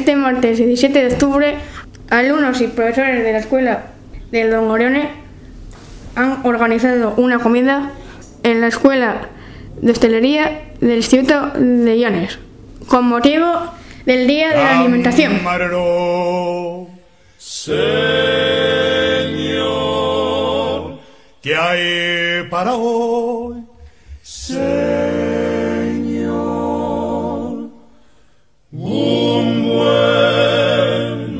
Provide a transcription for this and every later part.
Este martes 17 de octubre, alumnos y profesores de la escuela de Don Orione han organizado una comida en la escuela de hostelería del Instituto de Llanes, con motivo del Día de la Alimentación. Señor, ¿qué hay para hoy? Señor, un buen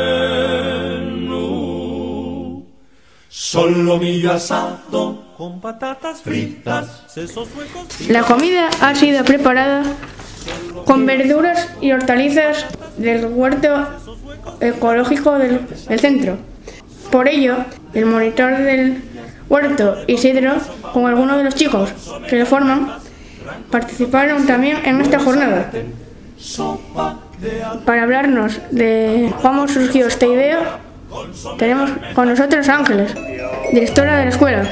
menú, solomillo asado con patatas fritas, sesos huecos. La comida ha sido preparada con verduras y hortalizas del huerto ecológico del centro. Por ello, el monitor del huerto, Isidro, con algunos de los chicos que lo forman, participaron también en esta jornada. Para hablarnos de cómo surgió esta idea, tenemos con nosotros a Ángeles, directora de la escuela.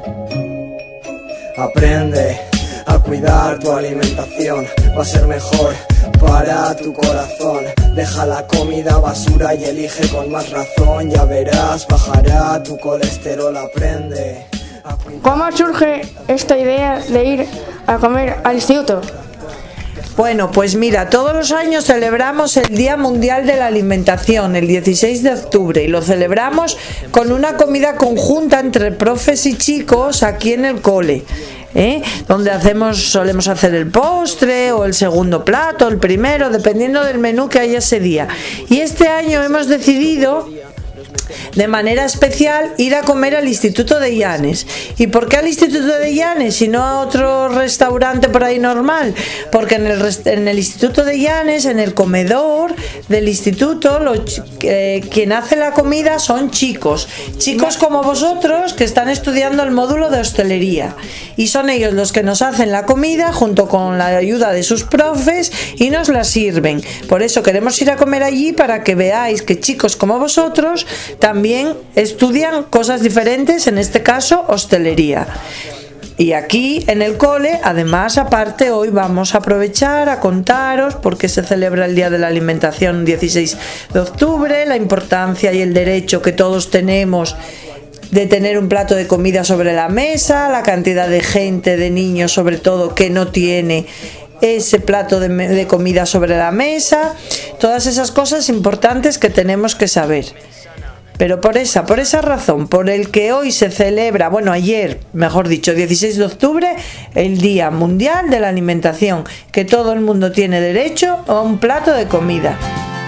Aprende a cuidar tu alimentación, va a ser mejor para tu corazón. Deja la comida basura y elige con más razón. Ya verás, bajará tu colesterol. Aprende. ¿Cómo surge esta idea de ir a comer al instituto? Bueno, pues mira, todos los años celebramos el Día Mundial de la Alimentación, el 16 de octubre, y lo celebramos con una comida conjunta entre profes y chicos aquí en el cole, donde solemos hacer el postre o el segundo plato, el primero, dependiendo del menú que haya ese día. Y este año hemos decidido de manera especial ir a comer al Instituto de Llanes. ¿Y por qué al Instituto de Llanes y no a otro restaurante por ahí normal? Porque en el Instituto de Llanes, en el comedor del instituto, quien hace la comida son chicos como vosotros que están estudiando el módulo de hostelería, y son ellos los que nos hacen la comida junto con la ayuda de sus profes y nos la sirven. Por eso queremos ir a comer allí, para que veáis que chicos como vosotros también estudian cosas diferentes, en este caso hostelería. Y aquí en el cole, además, aparte, hoy vamos a aprovechar a contaros por qué se celebra el Día de la Alimentación 16 de octubre, la importancia y el derecho que todos tenemos de tener un plato de comida sobre la mesa, la cantidad de gente, de niños sobre todo, que no tiene ese plato de comida sobre la mesa, todas esas cosas importantes que tenemos que saber. Pero por esa razón, por el que hoy se celebra, bueno, ayer, mejor dicho, 16 de octubre, el Día Mundial de la Alimentación, que todo el mundo tiene derecho a un plato de comida.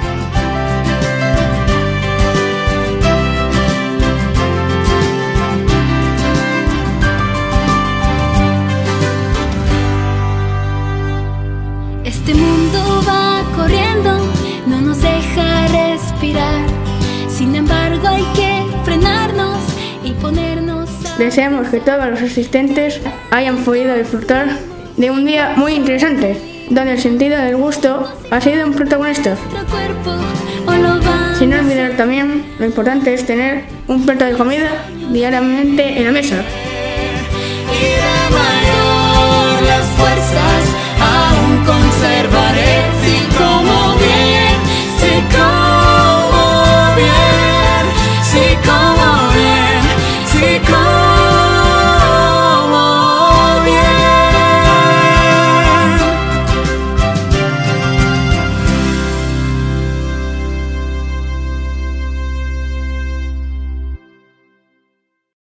Este mundo va corriendo, no nos deja respirar. Sin embargo, hay que frenarnos y ponernos a... Deseamos que todos los asistentes hayan podido disfrutar de un día muy interesante, donde el sentido del gusto ha sido un protagonista. Sin olvidar también, lo importante es tener un plato de comida diariamente en la mesa. Y de mayor las fuerzas